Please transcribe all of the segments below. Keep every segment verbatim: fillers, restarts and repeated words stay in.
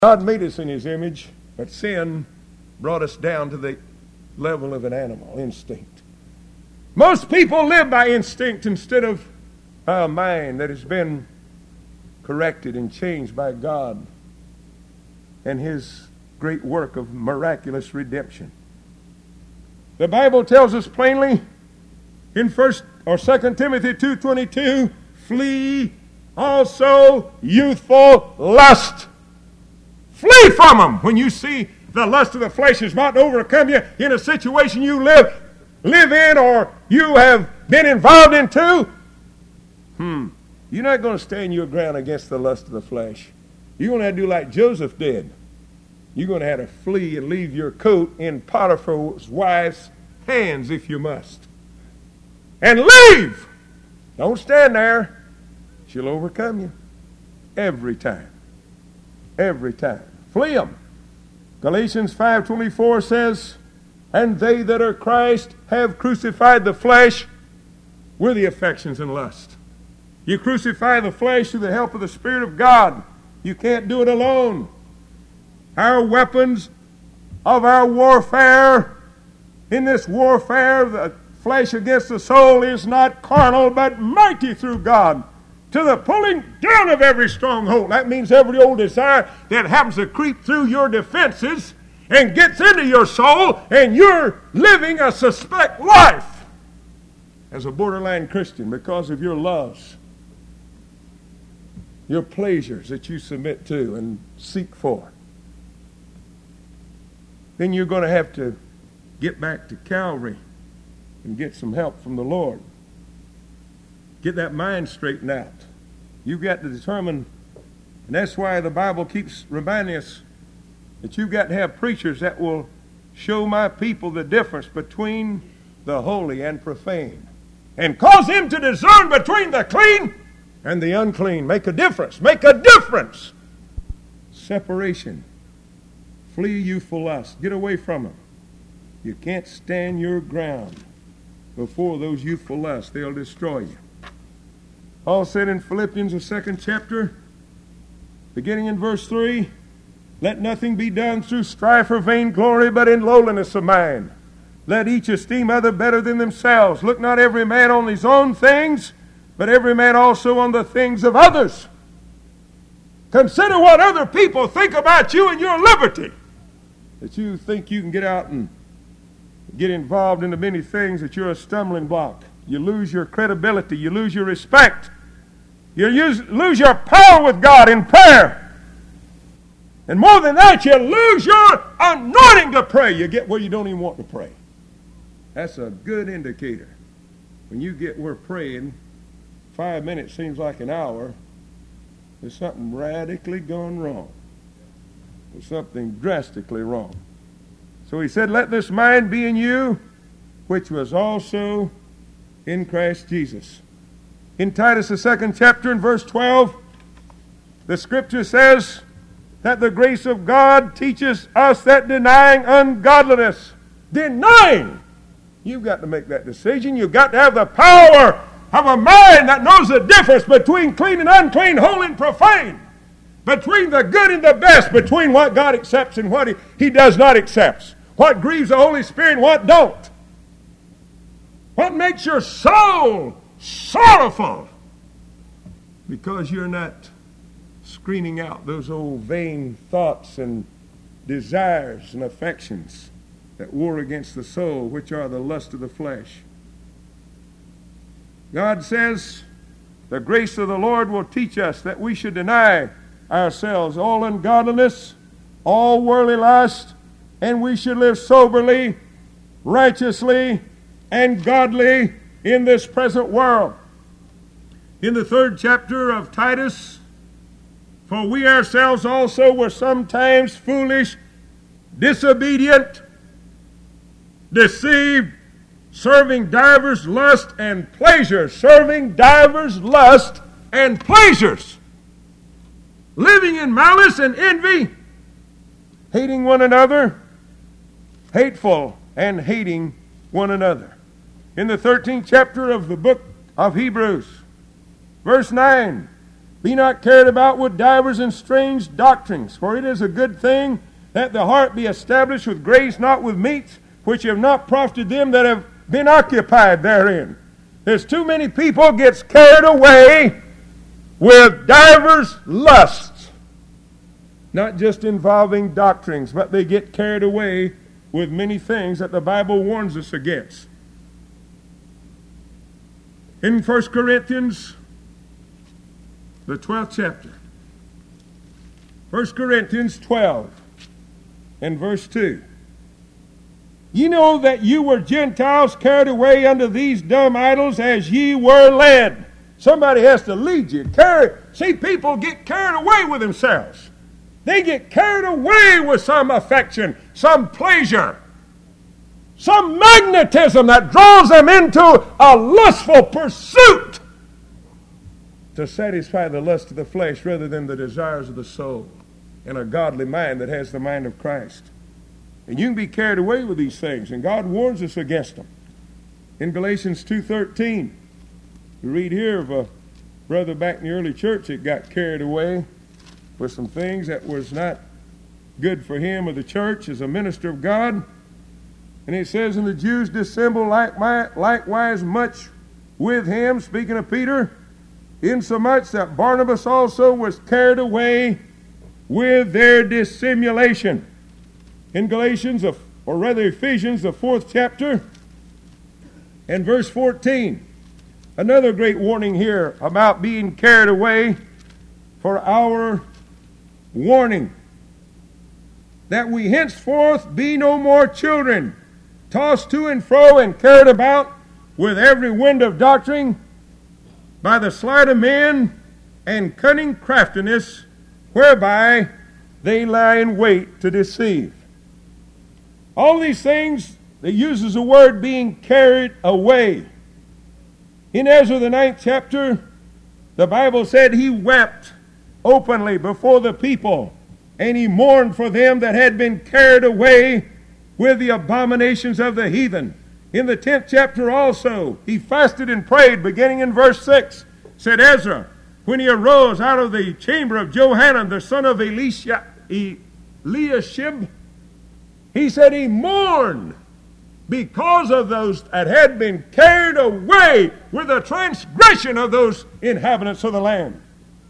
God made us in His image, but sin brought us down to the level of an animal instinct. Most people live by instinct instead of by a mind that has been corrected and changed by God and His great work of miraculous redemption. The Bible tells us plainly in First or Second Timothy two twenty-two, flee also youthful lust. Flee from them. When you see the lust of the flesh is about to overcome you in a situation you live live in or you have been involved into, hmm, you're not going to stand your ground against the lust of the flesh. You're going to have to do like Joseph did. You're going to have to flee and leave your coat in Potiphar's wife's hands if you must. And leave! Don't stand there. She'll overcome you. Every time. Every time. Flee them. Galatians five twenty-four says, and they that are Christ have crucified the flesh with the affections and lust. You crucify the flesh through the help of the Spirit of God. You can't do it alone. Our weapons of our warfare, in this warfare, the flesh against the soul is not carnal, but mighty through God, to the pulling down of every stronghold. That means every old desire that happens to creep through your defenses and gets into your soul, and you're living a suspect life as a borderline Christian because of your loves, your pleasures that you submit to and seek for. Then you're going to have to get back to Calvary and get some help from the Lord. Get that mind straightened out. You've got to determine, and that's why the Bible keeps reminding us that you've got to have preachers that will show my people the difference between the holy and profane, and cause them to discern between the clean and the unclean. Make a difference. Make a difference. Separation. Flee youthful lust. Get away from them. You can't stand your ground before those youthful lusts. They'll destroy you. Paul said in Philippians, the second chapter, beginning in verse three, let nothing be done through strife or vainglory, but in lowliness of mind. Let each esteem other better than themselves. Look not every man on his own things, but every man also on the things of others. Consider what other people think about you and your liberty. That you think you can get out and get involved into many things, that you're a stumbling block. You lose your credibility. You lose your respect. You use, lose your power with God in prayer. And more than that, you lose your anointing to pray. You get where you don't even want to pray. That's a good indicator. When you get where praying, five minutes seems like an hour, there's something radically gone wrong. There's something drastically wrong. So he said, let this mind be in you, which was also in Christ Jesus. In Titus, the second chapter, in verse twelve, the scripture says that the grace of God teaches us that denying ungodliness, denying, you've got to make that decision. You've got to have the power of a mind that knows the difference between clean and unclean, holy and profane, between the good and the best, between what God accepts and what He, he does not accept, what grieves the Holy Spirit and what don't. What makes your soul sorrowful? Because you're not screening out those old vain thoughts and desires and affections that war against the soul, which are the lust of the flesh. God says the grace of the Lord will teach us that we should deny ourselves all ungodliness, all worldly lust, and we should live soberly, righteously, and godly in this present world. In the third chapter of Titus, for we ourselves also were sometimes foolish, disobedient, deceived, serving divers lust and pleasures, serving divers lust and pleasures, living in malice and envy, hating one another, hateful and hating one another. In the thirteenth chapter of the book of Hebrews, verse nine, Be not carried about with divers and strange doctrines, for it is a good thing that the heart be established with grace, not with meats, which have not profited them that have been occupied therein. There's too many people gets carried away with divers lusts, not just involving doctrines, but they get carried away with many things that the Bible warns us against. In First Corinthians, the twelfth chapter, First Corinthians twelve and verse two. Ye know that you were Gentiles carried away unto these dumb idols as ye were led. Somebody has to lead you. Carry. See, people get carried away with themselves. They get carried away with some affection, some pleasure, some magnetism that draws them into a lustful pursuit to satisfy the lust of the flesh rather than the desires of the soul and a godly mind that has the mind of Christ. And you can be carried away with these things, and God warns us against them. In Galatians two thirteen, we read here of a brother back in the early church that got carried away with some things that was not good for him or the church as a minister of God. And it says, and the Jews dissembled likewise much with him, speaking of Peter, insomuch that Barnabas also was carried away with their dissimulation. In Galatians, or rather Ephesians, the fourth chapter, and verse fourteen, another great warning here about being carried away for our warning. That we henceforth be no more children, tossed to and fro and carried about with every wind of doctrine, by the sleight of men and cunning craftiness, whereby they lie in wait to deceive. All these things, it uses the word being carried away. In Ezra the ninth chapter, the Bible said he wept openly before the people, and he mourned for them that had been carried away with the abominations of the heathen. In the tenth chapter also, he fasted and prayed, beginning in verse six, said Ezra, when he arose out of the chamber of Johanan, the son of Elisha, Eliashib, he said he mourned because of those that had been carried away with the transgression of those inhabitants of the land.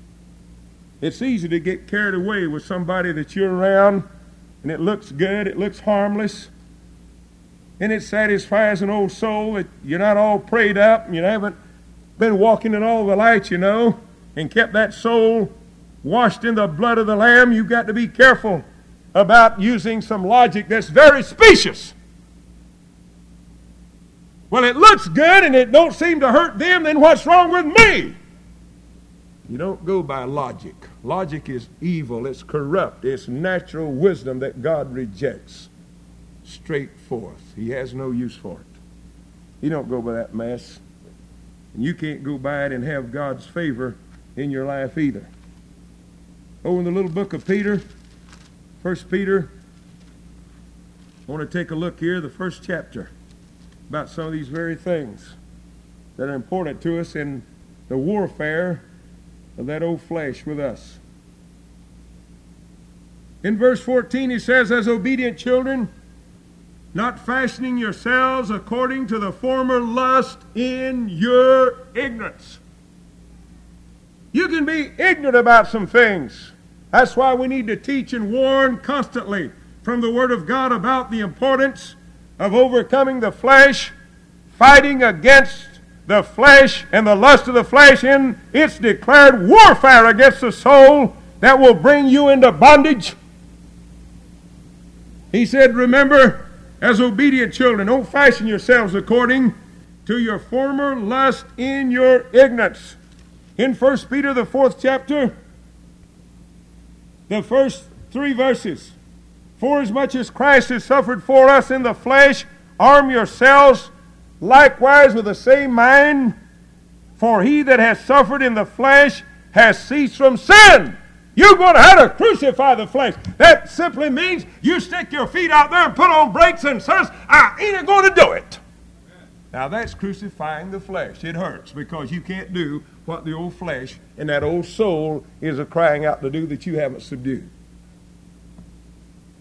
It's easy to get carried away with somebody that you're around, and it looks good, it looks harmless, and it satisfies an old soul that you're not all prayed up, and you haven't been walking in all the light, you know, and kept that soul washed in the blood of the Lamb. You've got to be careful about using some logic that's very specious. Well, it looks good and it don't seem to hurt them, then what's wrong with me? You don't go by logic. Logic is evil, it's corrupt, it's natural wisdom that God rejects. Straight forth. He has no use for it. You don't go by that mess. And you can't go by it and have God's favor in your life either. Oh, in the little book of Peter, First Peter, I want to take a look here, the first chapter, about some of these very things that are important to us in the warfare of that old flesh with us. In verse fourteen, he says, as obedient children, not fashioning yourselves according to the former lust in your ignorance. You can be ignorant about some things. That's why we need to teach and warn constantly from the Word of God about the importance of overcoming the flesh, fighting against the flesh and the lust of the flesh in its declared warfare against the soul that will bring you into bondage. He said, remember, as obedient children, don't fashion yourselves according to your former lust in your ignorance. In First Peter, the fourth chapter, the first three verses. Forasmuch as Christ has suffered for us in the flesh, arm yourselves likewise with the same mind, for he that has suffered in the flesh has ceased from sin. You're going to have to crucify the flesh. That simply means you stick your feet out there and put on brakes and says, I ain't going to do it. Now that's crucifying the flesh. It hurts because you can't do what the old flesh and that old soul is a crying out to do that you haven't subdued.